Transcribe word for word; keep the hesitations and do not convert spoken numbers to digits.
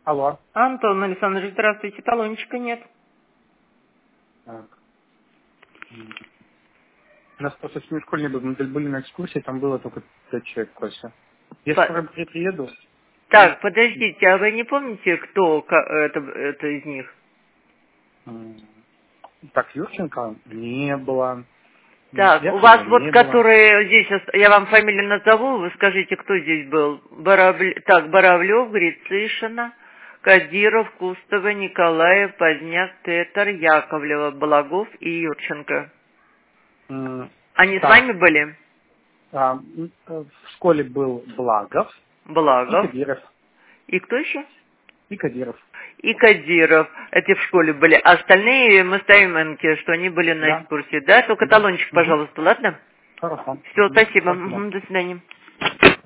Алло. Антон Александрович, здравствуйте. Талончика нет. Так. У нас просто с школе не было, мы были на экскурсии, там было только пять человек в классе. Я По... скоро приеду. Так, подождите, а вы не помните, кто это, это из них? Так, Юрченко не было. Так, у вас вот, которые здесь, я вам фамилию назову, вы скажите, кто здесь был. Боровлев, так, Боровлев, Грицишина, Кадиров, Кустова, Николаев, Поздняк, Тетер, Яковлева, Балагов и Юрченко. Mm, Они так. с вами были? А, в школе был Благов. Благов. И Кадиров. И кто еще? И Кадиров. И Кадиров. Эти в школе были. А остальные мы ставим энки, что они были на Да. экскурсии. Да? Только Да. талончик, Угу. пожалуйста, ладно? Хорошо. Все, Угу. спасибо. Спасибо. Угу, до свидания.